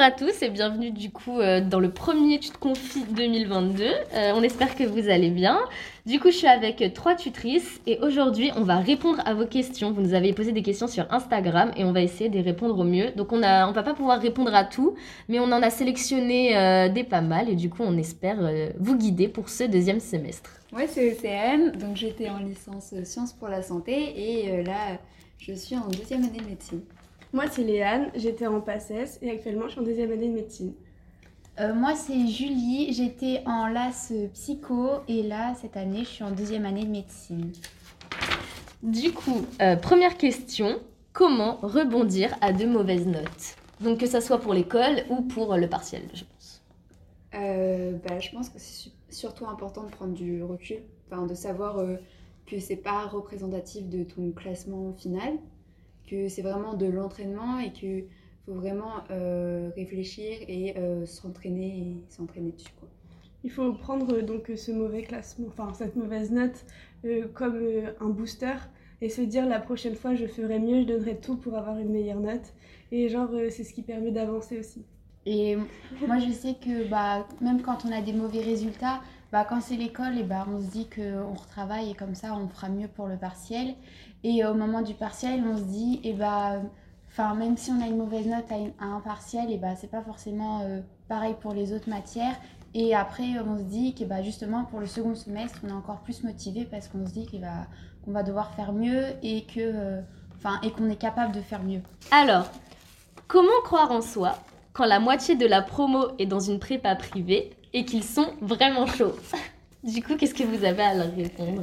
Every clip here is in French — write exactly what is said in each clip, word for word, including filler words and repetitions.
à tous et bienvenue du coup euh, dans le premier Tu te confies deux mille vingt-deux. Euh, on espère que vous allez bien. Du coup, je suis avec trois tutrices et aujourd'hui, on va répondre à vos questions. Vous nous avez posé des questions sur Instagram et on va essayer de répondre au mieux. Donc, on a, on va pas pouvoir répondre à tout, mais on en a sélectionné euh, des pas mal et du coup, on espère euh, vous guider pour ce deuxième semestre. Moi, c'est Océane, donc j'étais en licence Sciences pour la santé et euh, là, je suis en deuxième année de médecine. Moi, c'est Léane, j'étais en PACES et actuellement, je suis en deuxième année de médecine. Euh, moi, c'est Julie, j'étais en L A S Psycho et là, cette année, je suis en deuxième année de médecine. Du coup, euh, première question, comment rebondir à de mauvaises notes? Donc que ça soit pour l'école ou pour le partiel, je pense. Euh, bah, je pense que c'est surtout important de prendre du recul, enfin, de savoir euh, que c'est pas représentatif de ton classement final, que c'est vraiment de l'entraînement et qu'il faut vraiment euh, réfléchir et euh, s'entraîner et s'entraîner dessus, quoi. Il faut prendre donc ce mauvais classement, enfin cette mauvaise note euh, comme euh, un booster et se dire la prochaine fois je ferai mieux, je donnerai tout pour avoir une meilleure note. Et genre euh, c'est ce qui permet d'avancer aussi. Et moi, je sais que bah, même quand on a des mauvais résultats, bah, quand c'est l'école, et bah, on se dit qu'on retravaille et comme ça, on fera mieux pour le partiel. Et au moment du partiel, on se dit, et bah, même si on a une mauvaise note à, une, à un partiel, et bah, c'est pas forcément euh, pareil pour les autres matières. Et après, on se dit que bah, justement, pour le second semestre, on est encore plus motivé parce qu'on se dit qu'on va, qu'on va devoir faire mieux et que, euh, et qu'on est capable de faire mieux. Alors, comment croire en soi quand la moitié de la promo est dans une prépa privée et qu'ils sont vraiment chauds? Du coup, qu'est-ce que vous avez à leur répondre?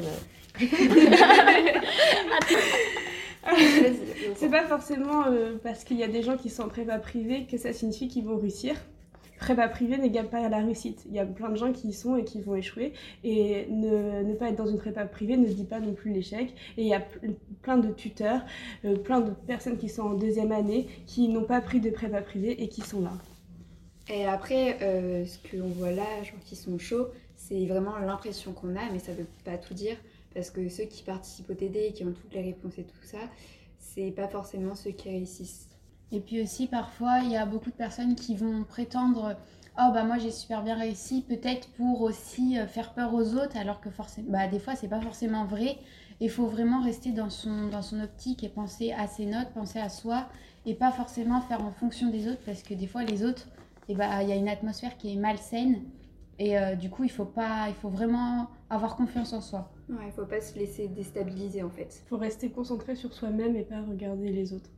C'est pas forcément euh, parce qu'il y a des gens qui sont en prépa privée que ça signifie qu'ils vont réussir. Prépa privée n'égale pas à la réussite. Il y a plein de gens qui y sont et qui vont échouer. Et ne, ne pas être dans une prépa privée ne dit pas non plus l'échec. Et il y a plein de tuteurs, euh, plein de personnes qui sont en deuxième année, qui n'ont pas pris de prépa privée et qui sont là. Et après, euh, ce qu'on voit là, genre qui sont chauds, c'est vraiment l'impression qu'on a, mais ça veut pas tout dire. Parce que ceux qui participent au T D et qui ont toutes les réponses et tout ça, c'est pas forcément ceux qui réussissent. Et puis aussi, parfois, il y a beaucoup de personnes qui vont prétendre « Oh, bah moi, j'ai super bien réussi », peut-être pour aussi faire peur aux autres, alors que forcément, bah, des fois, c'est pas forcément vrai. Il faut vraiment rester dans son, dans son optique et penser à ses notes, penser à soi, et pas forcément faire en fonction des autres, parce que des fois, les autres, eh bah, y a une atmosphère qui est malsaine, et euh, du coup, il faut, pas, il faut vraiment avoir confiance en soi. Ouais, il faut pas se laisser déstabiliser, en fait. Il faut rester concentré sur soi-même et pas regarder les autres.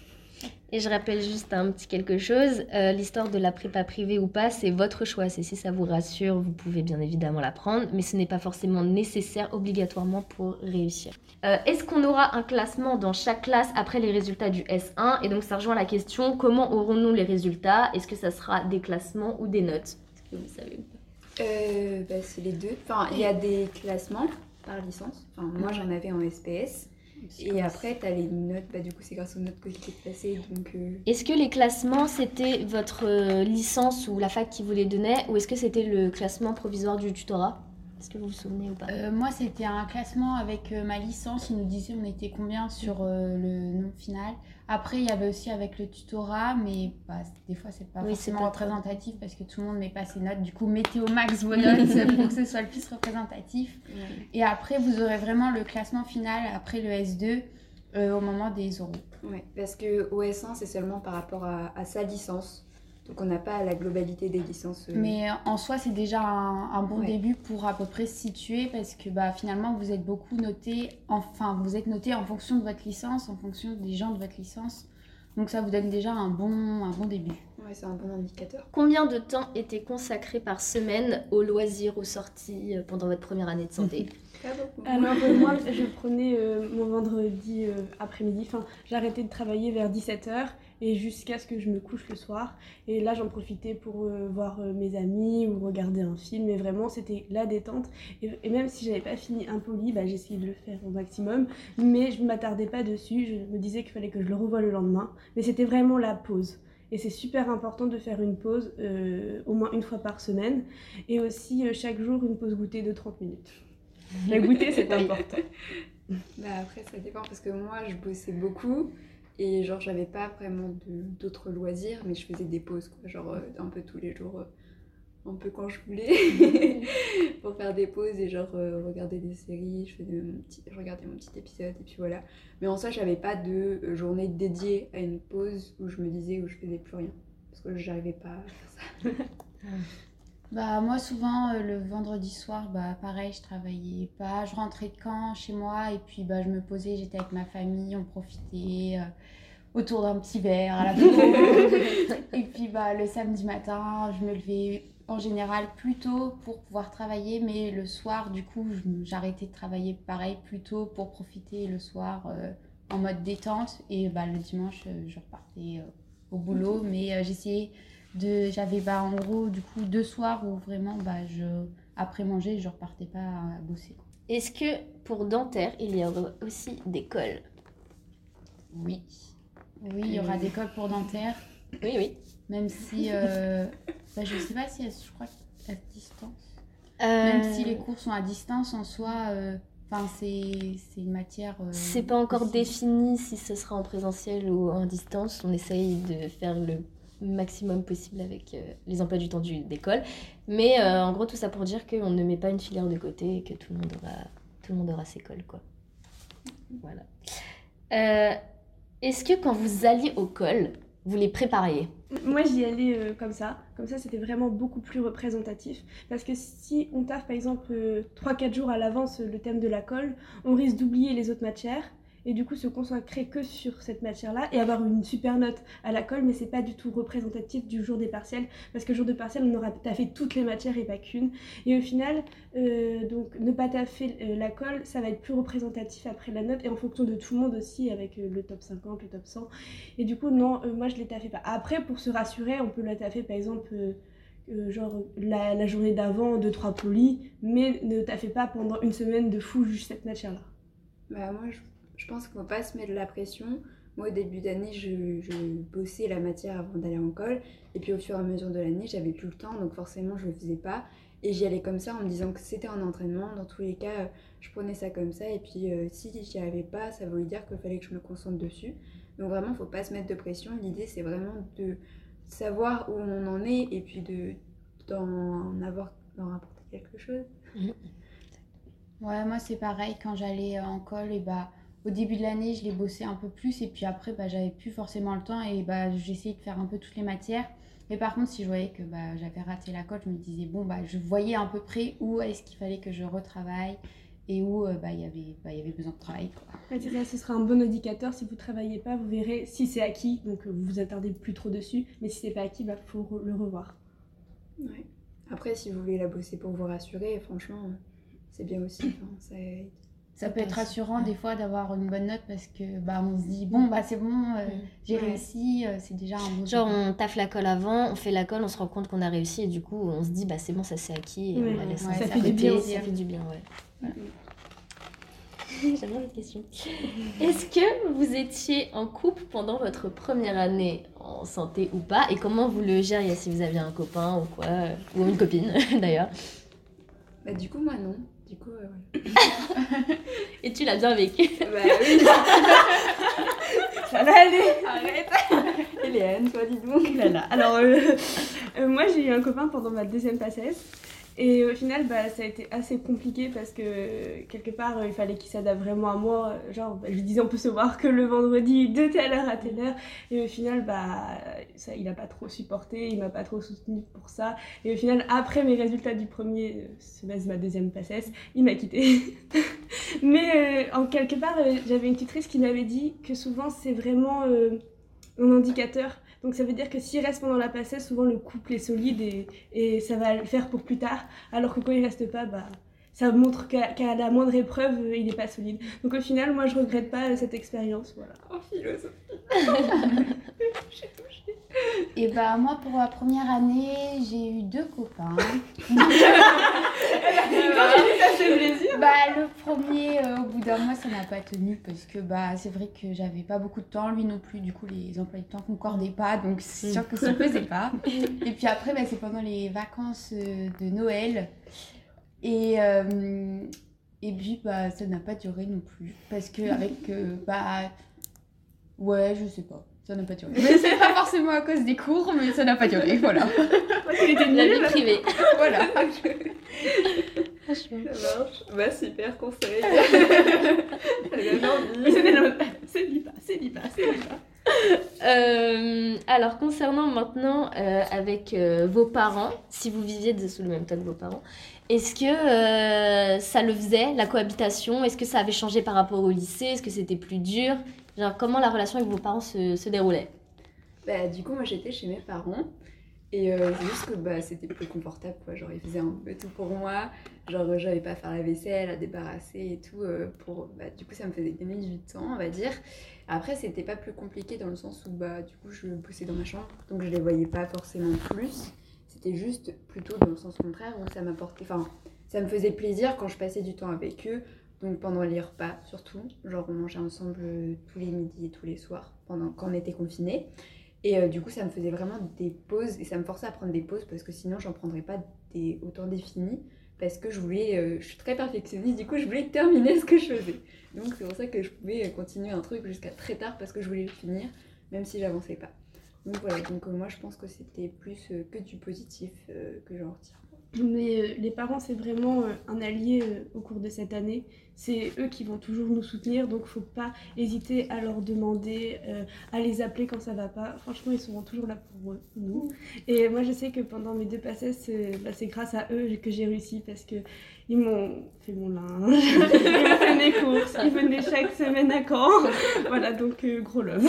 Et je rappelle juste un petit quelque chose, euh, l'histoire de la prépa privée ou pas, c'est votre choix. C'est si ça vous rassure, vous pouvez bien évidemment la prendre, mais ce n'est pas forcément nécessaire obligatoirement pour réussir. Euh, est-ce qu'on aura un classement dans chaque classe après les résultats du S un? Et donc ça rejoint la question, comment aurons-nous les résultats? Est-ce que ça sera des classements ou des notes? Est-ce que vous savez ou pas? euh, bah, C'est les deux. Enfin, il y a des classements par licence. Enfin, moi, j'en avais en S P S. Et après, tu as les notes, bah, du coup, c'est grâce aux notes que je t'ai passées. Donc, euh... Est-ce que les classements, c'était votre euh, licence ou la fac qui vous les donnait, ou est-ce que c'était le classement provisoire du tutorat? Est-ce que vous vous souvenez ou pas? euh, Moi, c'était un classement avec euh, ma licence. Ils nous disaient on était combien sur euh, le nom final. Après, il y avait aussi avec le tutorat, mais bah, des fois, c'est pas oui, forcément pas représentatif trop. Parce que tout le monde met pas ses notes. Du coup, mettez au max vos notes pour que ce soit le plus représentatif. Ouais. Et après, vous aurez vraiment le classement final après le S deux euh, au moment des oraux. Oui, parce qu'au S un, c'est seulement par rapport à, à sa licence. Donc on n'a pas la globalité des licences. Euh... Mais en soi, c'est déjà un, un bon ouais. début pour à peu près se situer parce que bah, finalement, vous êtes beaucoup noté, enfin, vous êtes noté en fonction de votre licence, en fonction des gens de votre licence. Donc ça vous donne déjà un bon, un bon début. Oui, c'est un bon indicateur. Combien de temps était consacré par semaine aux loisirs, aux sorties pendant votre première année de santé? Alors euh, moi, je prenais euh, mon vendredi euh, après-midi, enfin, j'arrêtais de travailler vers dix-sept heures et jusqu'à ce que je me couche le soir. Et là, j'en profitais pour euh, voir euh, mes amis ou regarder un film. Mais vraiment, c'était la détente. Et, et même si j'avais pas fini Impoli, bah, j'essayais de le faire au maximum. Mais je ne m'attardais pas dessus. Je me disais qu'il fallait que je le revoie le lendemain. Mais c'était vraiment la pause. Et c'est super important de faire une pause euh, au moins une fois par semaine. Et aussi, euh, chaque jour, une pause goûter de trente minutes. La goûter, c'est important. Bah après, ça dépend parce que moi, je bossais beaucoup. Et genre, j'avais pas vraiment de, d'autres loisirs, mais je faisais des pauses, quoi. Genre, euh, un peu tous les jours, euh, un peu quand je voulais, pour faire des pauses et genre euh, regarder des séries. Je, faisais mon petit, je regardais mon petit épisode et puis voilà. Mais en soi, j'avais pas de euh, journée dédiée à une pause où je me disais où je faisais plus rien. Parce que j'arrivais pas à faire ça. Bah moi souvent euh, le vendredi soir, bah pareil, je travaillais pas, je rentrais de camp chez moi et puis bah je me posais, j'étais avec ma famille, on profitait euh, autour d'un petit verre à la pause. Et puis bah le samedi matin, je me levais en général plus tôt pour pouvoir travailler, mais le soir du coup je- j'arrêtais de travailler pareil plus tôt pour profiter le soir euh, en mode détente et bah le dimanche euh, je repartais euh, au boulot, mais euh, j'essayais de, j'avais bah en gros du coup deux soirs où vraiment bah je après manger je repartais pas à bosser quoi. Est-ce que pour dentaire, il y aura aussi des cols? Oui, oui, il y aura des cols pour dentaire, Oui, oui. même si euh, bah, je sais pas si elles, je crois à distance. Euh, Même si les cours sont à distance en soi, euh, enfin c'est c'est une matière. euh, C'est pas encore aussi. défini si ce sera en présentiel ou en distance. On essaye de faire le maximum possible avec euh, les emplois du temps du- d'école. Mais euh, en gros, tout ça pour dire qu'on ne met pas une filière de côté et que tout le monde aura, tout le monde aura ses cols, quoi. Voilà. Euh, Est-ce que quand vous alliez au col, vous les prépariez? Moi, j'y allais euh, comme ça. Comme ça, c'était vraiment beaucoup plus représentatif. Parce que si on taffe, par exemple, trois quatre jours à l'avance euh, le thème de la colle, on risque d'oublier les autres matières. Et du coup, se concentrer que sur cette matière-là et avoir une super note à la colle, mais c'est pas du tout représentatif du jour des partiels. Parce que le jour des partiels, on aura taffé toutes les matières et pas qu'une. Et au final, euh, donc ne pas taffer euh, la colle, ça va être plus représentatif après la note. Et en fonction de tout le monde aussi, avec euh, le top cinquante, le top cent. Et du coup, non, euh, moi je l'ai taffé pas. Après, pour se rassurer, on peut la taffer par exemple, euh, euh, genre la, la journée d'avant, deux trois polis, mais ne taffez pas pendant une semaine de fou juste cette matière-là. Bah, moi, je, je pense qu'il ne faut pas se mettre de la pression. Moi, au début d'année, je, je bossais la matière avant d'aller en colle. Et puis, au fur et à mesure de l'année, j'avais plus le temps, donc forcément, je ne le faisais pas. Et j'y allais comme ça en me disant que c'était un entraînement. Dans tous les cas, euh, je prenais ça comme ça. Et puis, euh, si j'y arrivais pas, ça voulait dire qu'il fallait que je me concentre dessus. Donc, vraiment, il ne faut pas se mettre de pression. L'idée, c'est vraiment de savoir où on en est et puis de, d'en avoir, d'en rapporter quelque chose. Ouais, moi c'est pareil, quand j'allais en colle, et bah, au début de l'année, je l'ai bossé un peu plus, et puis après, bah, j'avais plus forcément le temps, et bah, j'essayais de faire un peu toutes les matières. Mais par contre, si je voyais que bah, j'avais raté la colle, je me disais, bon, bah, je voyais à peu près où est-ce qu'il fallait que je retravaille, et où euh, bah, il y avait, bah, il y avait besoin de travail, quoi. Ouais, c'est ça, ce sera un bon indicateur. Si vous ne travaillez pas, vous verrez si c'est acquis, donc euh, vous vous attardez plus trop dessus. Mais si c'est pas acquis, il bah, faut re- le revoir. Ouais. Après, si vous voulez la bosser pour vous rassurer, franchement, c'est bien aussi. Enfin, ça aide. Ça peut être passe. rassurant des fois d'avoir une bonne note parce que bah, on se dit, bon, bah, c'est bon, euh, j'ai Ouais. réussi, euh, c'est déjà un bon Genre, début. on taffe la colle avant, on fait la colle, on se rend compte qu'on a réussi et du coup, on se dit, bah c'est bon, ça c'est acquis et Ouais. on la laisse Ouais, un ça peu fait du côté, bien ça aussi. fait du bien, ouais. Voilà. Mhm. J'adore cette question. Est-ce que vous étiez en couple pendant votre première année en santé ou pas? Et comment vous le gériez si vous aviez un copain ou quoi? euh, Ou une copine d'ailleurs. Bah, du coup, moi, non. Du coup, euh, voilà. Et tu l'as bien vécu. Bah oui. Ça va aller, arrête. Hélène, toi, dis donc. Là, là. Alors, euh, euh, moi j'ai eu un copain pendant ma deuxième passesse. Et au final, bah, ça a été assez compliqué parce que quelque part, euh, il fallait qu'il s'adapte vraiment à moi. Genre, bah, je lui disais, on peut se voir que le vendredi de telle heure à telle heure. Et au final, bah, ça, il n'a pas trop supporté, il m'a pas trop soutenu pour ça. Et au final, après mes résultats du premier semestre, ma deuxième passesse, il m'a quittée. Mais euh, en quelque part, euh, j'avais une tutrice qui m'avait dit que souvent, c'est vraiment euh, un indicateur. Donc ça veut dire que s'il reste pendant la passesse, souvent le couple est solide et, et ça va le faire pour plus tard. Alors que quand il reste pas, bah, ça montre qu'à, qu'à la moindre épreuve, il n'est pas solide. Donc au final, moi je regrette pas cette expérience. Voilà. Oh, philosophe. Et bah moi pour la première année j'ai eu deux copains. Bah le premier euh, au bout d'un mois ça n'a pas tenu parce que bah c'est vrai que j'avais pas beaucoup de temps, lui non plus, du coup les emplois du temps concordaient pas, donc c'est sûr que ça ne faisait pas. Et puis après bah, c'est pendant les vacances euh, de Noël et euh, et puis bah ça n'a pas duré non plus parce que avec euh, bah Ouais, je sais pas. Ça n'a pas duré. Mais c'est pas forcément à cause des cours, mais ça n'a pas duré, voilà. La vie privée. Voilà. Ça marche. Bah, super conseil. Ça donne envie. C'est libre, c'est libre, c'est libre. Euh, alors concernant maintenant euh, avec euh, vos parents, si vous viviez de- sous le même toit que vos parents, est-ce que euh, ça le faisait, la cohabitation? Est-ce que ça avait changé par rapport au lycée? Est-ce que c'était plus dur? Genre, comment la relation avec vos parents se, se déroulait? Bah, du coup, moi j'étais chez mes parents et euh, c'est juste que bah, c'était plus confortable quoi. Genre, ils faisaient un peu tout pour moi. Genre, j'avais pas à faire la vaisselle, à débarrasser et tout. Euh, pour... bah, du coup, ça me faisait gagner du temps, on va dire. Après, c'était pas plus compliqué dans le sens où bah, du coup, je bossais dans ma chambre donc je les voyais pas forcément plus. C'était juste plutôt dans le sens contraire où ça m'apportait. Enfin, ça me faisait plaisir quand je passais du temps avec eux. Donc pendant les repas surtout, genre on mangeait ensemble euh, tous les midis et tous les soirs pendant quand on était confinés. Et euh, du coup ça me faisait vraiment des pauses et ça me forçait à prendre des pauses parce que sinon j'en prendrais pas des, autant définies parce que je voulais, euh, je suis très perfectionniste, du coup je voulais terminer ce que je faisais. Donc c'est pour ça que je pouvais continuer un truc jusqu'à très tard parce que je voulais le finir même si j'avançais pas. Donc voilà, donc euh, moi je pense que c'était plus euh, que du positif euh, que j'en retire. Mais euh, les parents, c'est vraiment euh, un allié euh, au cours de cette année. C'est eux qui vont toujours nous soutenir, donc faut pas hésiter à leur demander, euh, à les appeler quand ça va pas. Franchement, ils seront toujours là pour euh, nous. Et moi, je sais que pendant mes deux passés, c'est bah, c'est grâce à eux que j'ai réussi parce que ils m'ont fait mon linge, ils m'ont fait mes courses, ils venaient chaque semaine à Caen. Voilà, donc euh, gros love.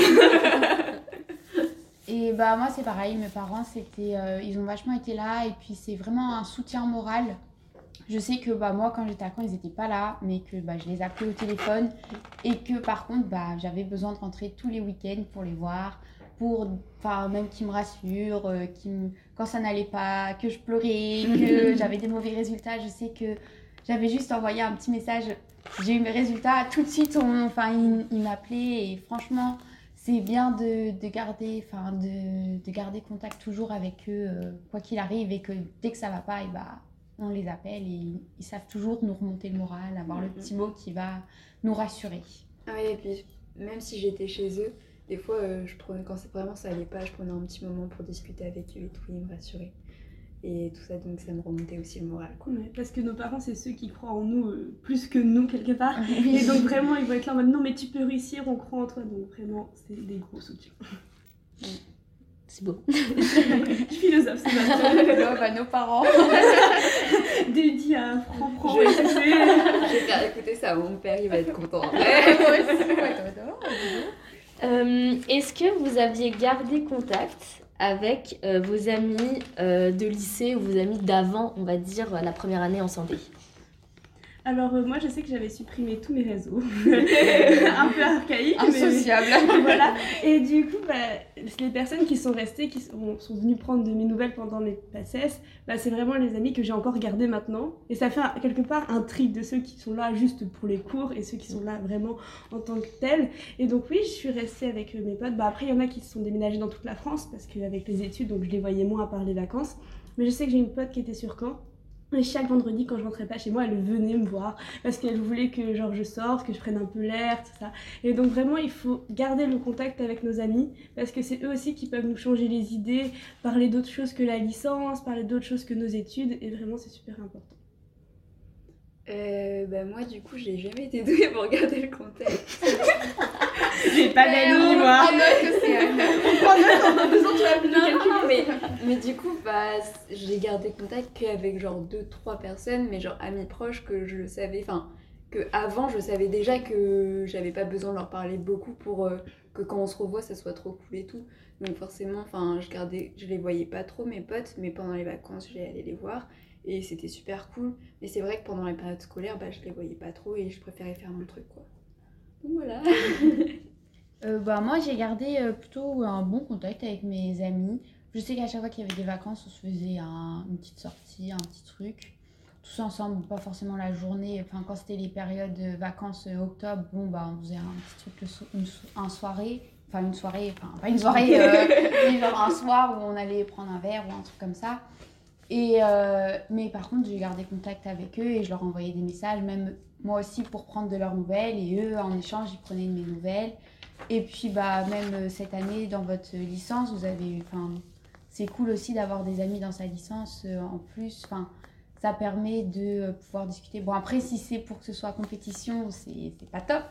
Et bah moi c'est pareil, mes parents c'était, euh, ils ont vachement été là et puis c'est vraiment un soutien moral. Je sais que bah moi quand j'étais à Caen ils n'étaient pas là, mais que bah, je les appelais au téléphone et que par contre bah, j'avais besoin de rentrer tous les week-ends pour les voir, pour, enfin même qu'ils me rassurent, euh, qu'ils me- quand ça n'allait pas, que je pleurais, que j'avais des mauvais résultats. Je sais que j'avais juste envoyé un petit message, j'ai eu mes résultats, tout de suite on, enfin ils, ils m'appelaient et franchement c'est bien de, de garder, enfin de, de garder contact toujours avec eux, euh, quoi qu'il arrive, et que dès que ça va pas, et bah, on les appelle et ils, ils savent toujours nous remonter le moral, avoir le petit mot qui va nous rassurer. Ah oui, et puis même si j'étais chez eux, des fois, euh, je prenais, quand c'est vraiment ça allait pas, je prenais un petit moment pour discuter avec eux et tout, ils me rassuraient. Et tout ça, donc ça me remontait aussi le moral, quoi. Ouais, parce que nos parents, c'est ceux qui croient en nous euh, plus que nous, quelque part. Et donc, vraiment, ils vont être là en mode non, mais tu peux réussir, on croit en toi. Donc, vraiment, c'est des gros soutiens. C'est beau. Je suis philosophe, c'est ma Ouais, bah, nos parents. dédié à Franck Je- et C C. Je vais faire écouter ça à mon père, il va être content. Ouais, moi aussi, ouais, toi, toi. Euh, est-ce que vous aviez gardé contact avec euh, vos amis euh, de lycée ou vos amis d'avant, on va dire, la première année en santé? Alors, euh, moi, je sais que j'avais supprimé tous mes réseaux. Un peu archaïque. mais- Insociable. Voilà. Et du coup, bah, les personnes qui sont restées, qui sont, sont venues prendre de mes nouvelles pendant mes passesses, bah, c'est vraiment les amis que j'ai encore gardés maintenant. Et ça fait un- quelque part un tri de ceux qui sont là juste pour les cours et ceux qui sont là vraiment en tant que tels. Et donc oui, je suis restée avec euh, mes potes. Bah, après, il y en a qui se sont déménagés dans toute la France parce qu'avec les études, donc je les voyais moins à part les vacances. Mais je sais que j'ai une pote qui était sur Caen. Et chaque vendredi, quand je rentrais pas chez moi, elle venait me voir parce qu'elle voulait que genre, je sorte, que je prenne un peu l'air, tout ça. Et donc vraiment, il faut garder le contact avec nos amis parce que c'est eux aussi qui peuvent nous changer les idées, parler d'autres choses que la licence, parler d'autres choses que nos études. Et vraiment, c'est super important. Euh, bah moi, du coup, j'ai jamais été douée pour garder le contact. J'ai pas d'amis, moi. On note que c'est Anne. Dans deux ans, tu vas plus Non, non, non, mais, mais du coup, bah, j'ai gardé contact qu'avec genre deux, trois personnes, mais genre amis proches que je le savais, enfin, que avant je savais déjà que j'avais pas besoin de leur parler beaucoup pour euh, que quand on se revoit, ça soit trop cool et tout. Donc forcément, enfin, je gardais, je les voyais pas trop mes potes, mais pendant les vacances, j'allais aller les voir et c'était super cool. Mais c'est vrai que pendant les périodes scolaires, bah, je les voyais pas trop et je préférais faire mon truc, quoi. Donc voilà. Euh, bah, moi, j'ai gardé euh, plutôt un bon contact avec mes amis. Je sais qu'à chaque fois qu'il y avait des vacances, on se faisait un- une petite sortie, un petit truc. Tous ensemble, pas forcément la journée. Enfin, quand c'était les périodes de vacances euh, octobre, bon, bah, on faisait un petit truc, le so- une, so- un soirée. Enfin, une soirée, enfin, pas une soirée, euh, mais genre un soir où on allait prendre un verre ou un truc comme ça. Et, euh, mais par contre, j'ai gardé contact avec eux et je leur envoyais des messages, même moi aussi pour prendre de leurs nouvelles. Et eux, en échange, ils prenaient de mes nouvelles. Et puis bah, même euh, cette année, dans votre licence, vous avez, enfin, c'est cool aussi d'avoir des amis dans sa licence euh, en plus. Enfin, ça permet de euh, pouvoir discuter. Bon, après, si c'est pour que ce soit compétition, c'est, c'est pas top.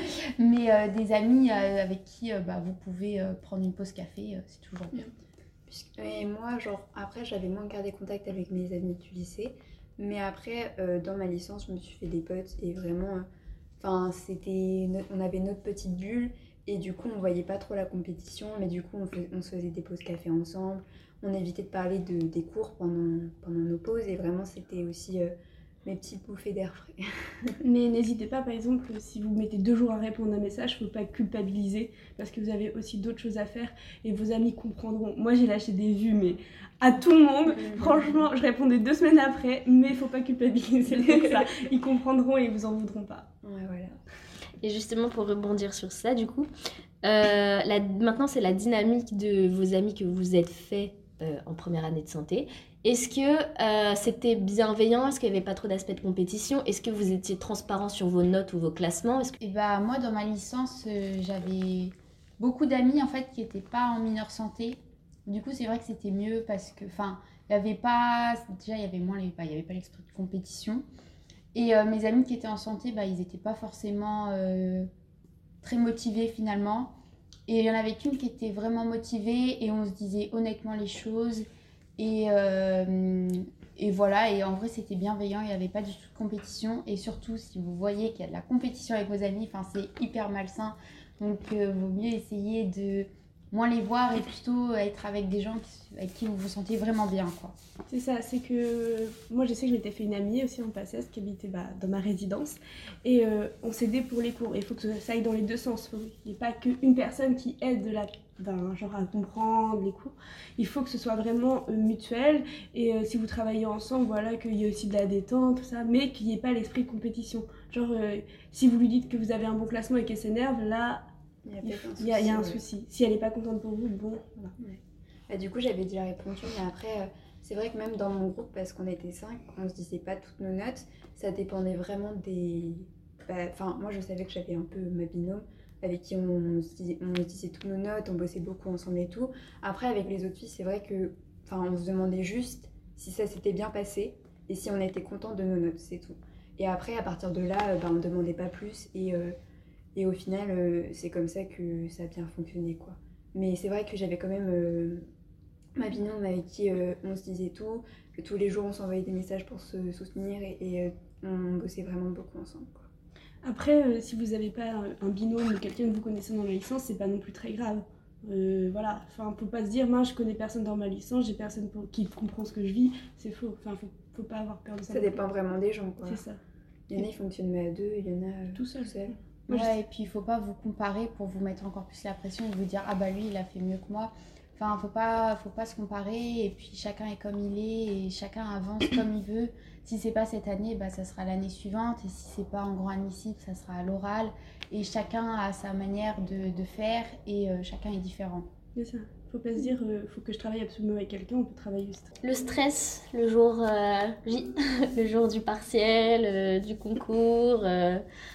Mais euh, des amis euh, avec qui euh, bah, vous pouvez euh, prendre une pause café, euh, c'est toujours bien. Puisque- Et moi, genre, après, j'avais moins gardé contact avec mes amis du lycée. Mais après, euh, dans ma licence, je me suis fait des potes et vraiment, euh, enfin, c'était, no- on avait notre petite bulle et du coup, on voyait pas trop la compétition, mais du coup, on, fais- on se faisait des pauses café ensemble. On évitait de parler de, des cours pendant, pendant nos pauses et vraiment, c'était aussi euh, mes petites bouffées d'air frais. Mais n'hésitez pas, par exemple, si vous mettez deux jours à répondre à un message, il ne faut pas culpabiliser parce que vous avez aussi d'autres choses à faire et vos amis comprendront. Moi, j'ai lâché des vues, mais à tout le monde. Franchement, je répondais deux semaines après, mais il ne faut pas culpabiliser pour ça. Ils comprendront et ils vous en voudront pas. Ouais, voilà. Et justement, pour rebondir sur ça, du coup, euh, la- maintenant, c'est la dynamique de vos amis que vous êtes fait euh, en première année de santé. Est-ce que euh, c'était bienveillant? Est-ce qu'il n'y avait pas trop d'aspects de compétition? Est-ce que vous étiez transparent sur vos notes ou vos classements? Est-ce que... Et bah, moi, dans ma licence, euh, j'avais beaucoup d'amis en fait qui n'étaient pas en mineur santé. Du coup, c'est vrai que c'était mieux parce que, enfin, il y avait pas, déjà, il y avait moins les, bah, il y avait pas l'esprit de compétition. Et euh, mes amis qui étaient en santé, bah, ils n'étaient pas forcément euh, très motivés finalement. Et il y en avait qu'une qui était vraiment motivée et on se disait honnêtement les choses. Et, euh, et voilà, et en vrai c'était bienveillant, il n'y avait pas du tout de compétition. Et surtout, si vous voyez qu'il y a de la compétition avec vos amis, c'est hyper malsain. Donc il euh, vaut mieux essayer de moins les voir et plutôt être avec des gens qui, avec qui vous vous sentez vraiment bien, quoi. C'est ça, c'est que moi je sais que je m'étais fait une amie aussi en PACES qui habitait bah, dans ma résidence et euh, on s'aidait pour les cours. Il faut que ça aille dans les deux sens. Il n'y ait pas qu'une personne qui aide de la, d'un genre à comprendre les cours. Il faut que ce soit vraiment euh, mutuel et euh, si vous travaillez ensemble, voilà, qu'il y ait aussi de la détente, tout ça, mais qu'il n'y ait pas l'esprit de compétition. Genre, euh, si vous lui dites que vous avez un bon classement et qu'elle s'énerve, là, Il y a, il peut-être un y a, il y a un souci, ouais. souci. Si elle n'est pas contente pour vous, bon, voilà. Ouais. Bah, du coup, j'avais déjà répondu, mais après, euh, c'est vrai que même dans mon groupe, parce qu'on était cinq, on se disait pas toutes nos notes, ça dépendait vraiment des... Enfin, bah, moi, je savais que j'avais un peu ma binôme, avec qui on, on, se disait, on se disait toutes nos notes, on bossait beaucoup ensemble et tout. Après, avec les autres filles, c'est vrai que... Enfin, on se demandait juste si ça s'était bien passé, et si on était content de nos notes, c'est tout. Et après, à partir de là, euh, bah, on ne demandait pas plus, et... Euh, Et au final, euh, c'est comme ça que ça a bien fonctionné, quoi. Mais c'est vrai que j'avais quand même euh, ma binôme avec qui euh, on se disait tout, que tous les jours on s'envoyait des messages pour se soutenir et, et euh, on bossait vraiment beaucoup ensemble, quoi. Après, euh, si vous n'avez pas un binôme ou quelqu'un que vous connaissez dans la licence, c'est pas non plus très grave. Euh, voilà, enfin, faut pas se dire, moi je connais personne dans ma licence, j'ai personne pour... qui comprend ce que je vis, c'est faux. Enfin, faut, faut pas avoir peur de ça. Ça dépend vraiment des gens, quoi. C'est ça. Il y en a, ils fonctionnent mais à deux, il y en a euh, Tout seul. tout seul. Moi, je Ouais, sais- et puis il faut pas vous comparer pour vous mettre encore plus la pression et vous dire ah bah lui il a fait mieux que moi. Enfin, faut pas, faut pas se comparer et puis chacun est comme il est et chacun avance comme il veut. Si c'est pas cette année, bah ça sera l'année suivante et si c'est pas en grand admissible, ça sera à l'oral et chacun a sa manière de, de faire et euh, chacun est différent. C'est ça. Faut pas se dire, euh, faut que je travaille absolument avec quelqu'un, on peut travailler juste. Le stress, le jour euh, J, le jour du partiel, euh, du concours, euh,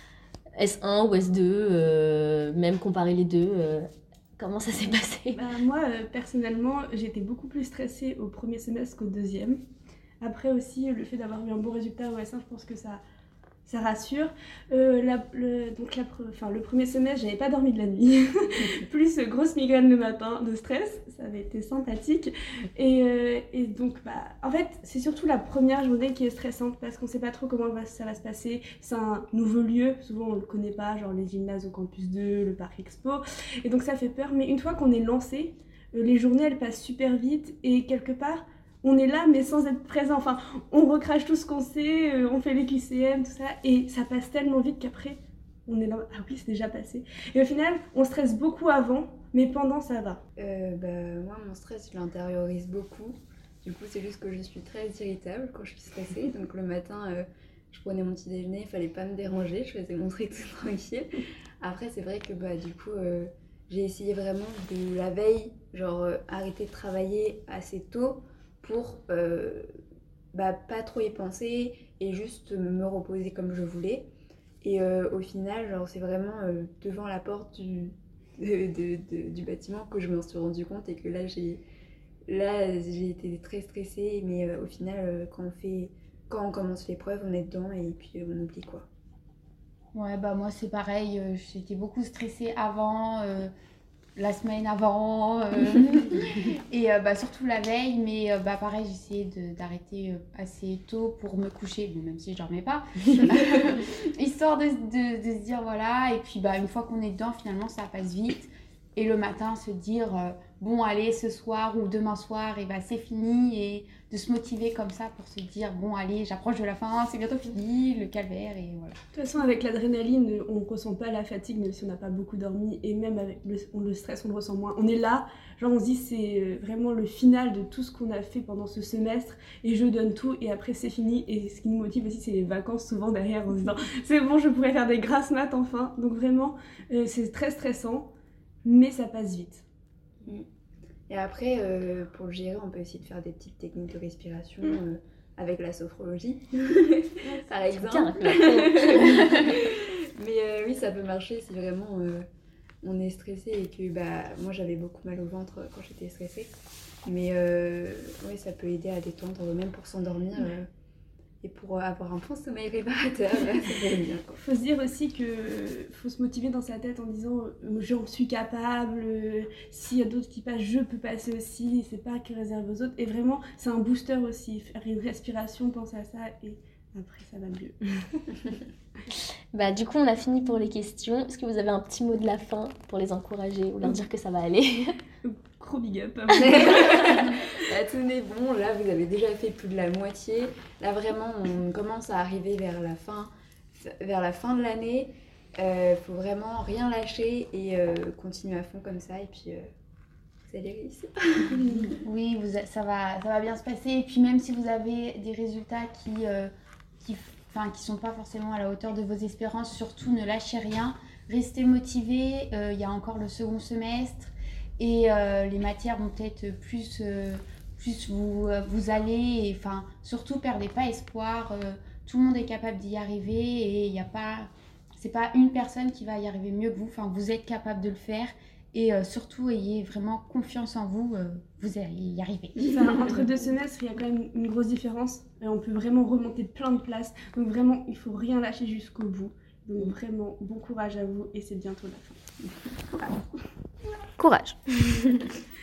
S un ou S deux, euh, même comparer les deux, euh, comment ça s'est passé? Bah, moi, euh, personnellement, j'étais beaucoup plus stressée au premier semestre qu'au deuxième. Après aussi, le fait d'avoir eu un bon résultat au S un, je pense que ça, ça rassure. Euh, la- le, donc la, pre- enfin, le premier semestre, j'avais pas dormi de la nuit. Plus euh, grosse migraine le matin, de stress, ça avait été sympathique. Et, euh, et donc, bah, en fait, c'est surtout la première journée qui est stressante parce qu'on sait pas trop comment va- ça va se passer. C'est un nouveau lieu, souvent on le connaît pas, genre les gymnases au campus deux, le parc expo. Et donc ça fait peur, mais une fois qu'on est lancé, euh, les journées elles passent super vite et quelque part, on est là mais sans être présent. Enfin, on recrache tout ce qu'on sait, euh, on fait les Q C M, tout ça, et ça passe tellement vite qu'après, on est là, ah oui, c'est déjà passé. Et au final, on stresse beaucoup avant, mais pendant, ça va. Euh, bah, moi, mon stress, je l'intériorise beaucoup. Du coup, c'est juste que je suis très irritable quand je suis stressée. Donc le matin, euh, je prenais mon petit déjeuner, il fallait pas me déranger, je faisais mon truc tout tranquille. Après, c'est vrai que bah, du coup, euh, j'ai essayé vraiment de la veille, genre euh, arrêter de travailler assez tôt pour euh, bah, pas trop y penser et juste me reposer comme je voulais. Et euh, au final, genre, c'est vraiment euh, devant la porte du, de, de, de, du bâtiment que je me suis rendu compte et que là, j'ai, là, j'ai été très stressée. Mais euh, au final, euh, quand, on fait, quand on commence l'épreuve, on est dedans et puis euh, on oublie quoi. Ouais, bah moi c'est pareil, euh, j'étais beaucoup stressée avant, euh, la semaine avant, euh, et euh, bah, surtout la veille, mais euh, bah, pareil, j'essayais de, d'arrêter euh, assez tôt pour me coucher, bon, même si je dormais pas, histoire de, de, de se dire voilà, et puis bah, une fois qu'on est dedans, finalement ça passe vite, et le matin se dire euh, bon, allez, ce soir ou demain soir, et bah, c'est fini, et de se motiver comme ça pour se dire bon, allez, j'approche de la fin, c'est bientôt fini, le calvaire, et voilà. De toute façon, avec l'adrénaline, on ne ressent pas la fatigue, même si on n'a pas beaucoup dormi, et même avec le, le stress, on le ressent moins. On est là, genre on se dit c'est vraiment le final de tout ce qu'on a fait pendant ce semestre, et je donne tout, et après c'est fini. Et ce qui nous motive aussi, c'est les vacances, souvent derrière, en se disant c'est bon, je pourrais faire des grasses maths enfin. Donc vraiment, euh, c'est très stressant, mais ça passe vite. Et après, euh, pour le gérer, on peut essayer de faire des petites techniques de respiration mmh. euh, avec la sophrologie, par exemple. Mais euh, oui, ça peut marcher si vraiment euh, on est stressé et que bah, moi j'avais beaucoup mal au ventre quand j'étais stressée. Mais euh, oui, ça peut aider à détendre, même pour s'endormir. Euh, Et pour avoir un bon sommeil réparateur, ça fait bien. Il faut se dire aussi qu'il faut se motiver dans sa tête en disant euh, j'en suis capable, euh, s'il y a d'autres qui passent, je peux passer aussi, c'est pas que réservé aux autres. Et vraiment, c'est un booster aussi, faire une respiration, penser à ça et après ça va mieux. Bah, du coup, on a fini pour les questions. Est-ce que vous avez un petit mot de la fin pour les encourager ou leur dire que ça va aller? Gros big up. Là, tenez bon, là vous avez déjà fait plus de la moitié. Là vraiment on commence à arriver vers la fin, vers la fin de l'année. Il euh, faut vraiment rien lâcher et euh, continuer à fond comme ça et puis euh, vous allez réussir. Oui, vous, ça, va, ça va bien se passer. Et puis même si vous avez des résultats qui euh, qui, enfin, qui sont pas forcément à la hauteur de vos espérances, surtout ne lâchez rien. Restez motivés, il euh, y a encore le second semestre. Et euh, les matières vont peut-être plus, euh, plus vous, euh, vous aller. Et, enfin, surtout, perdez pas espoir. Euh, tout le monde est capable d'y arriver. Et il n'y a pas... C'est pas une personne qui va y arriver mieux que vous. Enfin, vous êtes capable de le faire. Et euh, surtout, ayez vraiment confiance en vous. Euh, vous allez y arriver. Enfin, entre deux semestres, il y a quand même une grosse différence. Et on peut vraiment remonter plein de places. Donc vraiment, il ne faut rien lâcher jusqu'au bout. Donc vraiment, bon courage à vous. Et c'est bientôt la fin. Courage.